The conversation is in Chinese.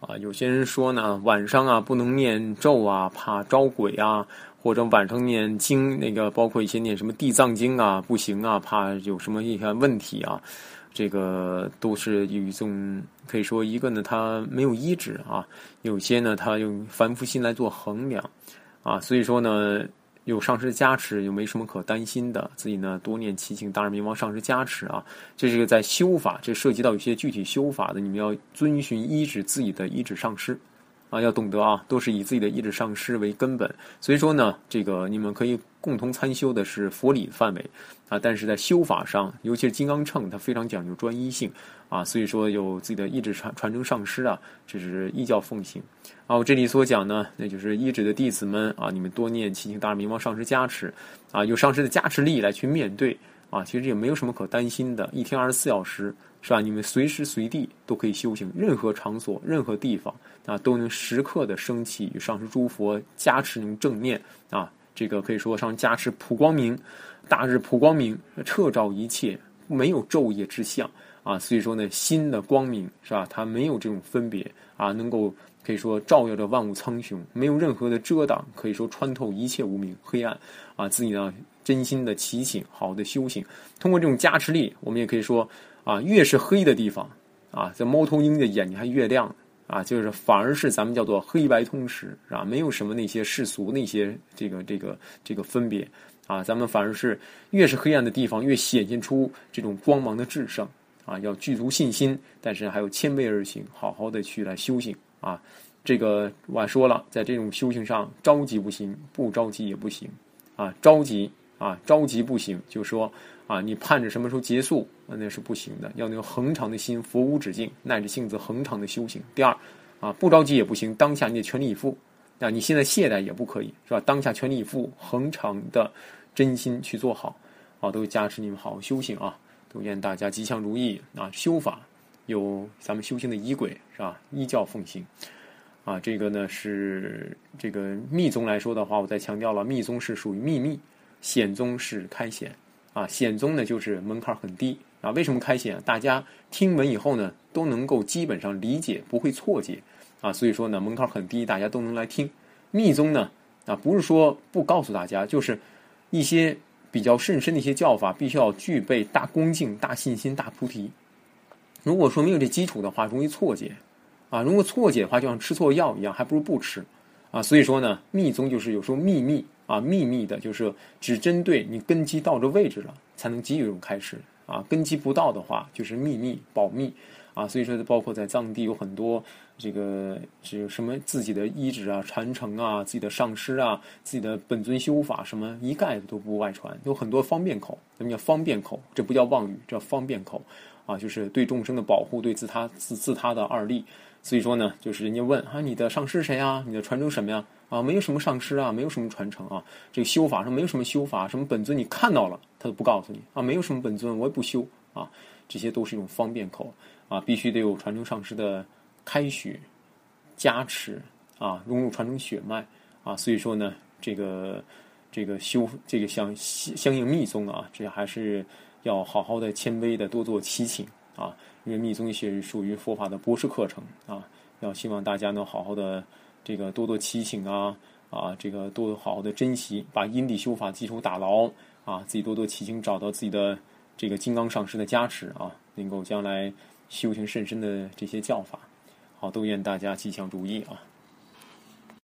有些人说呢，晚上啊不能念咒啊，怕招鬼啊，或者晚上念经，包括一些念什么地藏经啊，不行啊，怕有什么一些问题啊。这个都是有一种可以说一个呢，它没有医治啊，有些呢，它用凡夫心来做衡量啊，所以说呢，有上师加持，又没什么可担心的，自己呢多念祈请大日明王上师加持啊，这是个在修法，这涉及到一些具体修法的，你们要遵循医治自己的医治上师。要懂得啊，都是以自己的意志上师为根本。所以说呢，这个你们可以共同参修的是佛理范围啊，但是在修法上，尤其是金刚乘，它非常讲究专一性啊，所以说有自己的意志传承上师啊，这是依教奉行啊。我这里所讲呢，那就是依止的弟子们啊，你们多念祈请大日明王上师加持啊，有上师的加持力来去面对啊，其实也没有什么可担心的，一天24小时。是吧？你们随时随地都可以修行，任何场所、任何地方啊，都能时刻的升起与上师诸佛加持那种正念啊。这个可以说上加持普光明，大日普光明，彻照一切，没有昼夜之相啊。所以说呢，心的光明是吧？它没有这种分别啊，能够可以说照耀着万物苍穹，没有任何的遮挡，可以说穿透一切无明黑暗啊。自己呢，真心的祈请，好的修行，通过这种加持力，我们也可以说。越是黑的地方啊，这猫头鹰的眼睛还越亮啊，就是反而是咱们叫做黑白通吃啊，没有什么那些世俗那些这个分别啊，咱们反而是越是黑暗的地方，越显现出这种光芒的至圣啊，要具足信心，但是还有谦卑而行，好好的去来修行啊。这个我还说了，在这种修行上，着急不行，不着急也不行啊，着急不行，就说。你盼着什么时候结束，那是不行的。要那个恒常的心，佛无止境，耐着性子恒常的修行。第二，不着急也不行，当下你得全力以赴。你现在懈怠也不可以，是吧？当下全力以赴，恒常的真心去做好，都加持你们好好修行啊！都愿大家吉祥如意啊！修法有咱们修行的仪轨，是吧？依教奉行啊。这个呢是这个密宗来说的话，我再强调了，密宗是属于秘密，显宗是开显。显宗呢就是门槛很低啊。为什么开显？大家听闻以后呢，都能够基本上理解，不会错解啊。所以说呢，门槛很低，大家都能来听。密宗呢不是说不告诉大家，就是一些比较甚深的一些教法，必须要具备大恭敬、大信心、大菩提。如果说没有这基础的话，容易错解啊。如果错解的话，就像吃错药一样，还不如不吃啊。所以说呢，密宗就是有时候秘密。秘密的就是只针对你根基到这位置了，才能给予这种开示啊。根基不到的话，就是秘密保密啊。所以说，包括在藏地有很多这个什么自己的医治啊、传承啊、自己的上师啊、自己的本尊修法，什么一概都不外传，有很多方便口。什么叫方便口？这不叫妄语，这叫方便口啊，就是对众生的保护，对自他的二利。所以说呢，就是人家问你的上师谁啊？你的传承什么呀？没有什么上师啊，没有什么传承啊。这个修法上没有什么修法，什么本尊你看到了，他都不告诉你没有什么本尊，我也不修啊。这些都是一种方便口啊，必须得有传承上师的开许、加持啊，融入传承血脉啊。所以说呢，这个修这个相应密宗啊，这还是要好好的谦卑的多做祈请啊。因为密宗是属于佛法的博士课程啊，要希望大家能好好的这个多多祈请这个多好好的珍惜，把因地修法基础打牢啊，自己多多祈请，找到自己的这个金刚上师的加持啊，能够将来修行甚深的这些教法。好，都愿大家吉祥如意啊。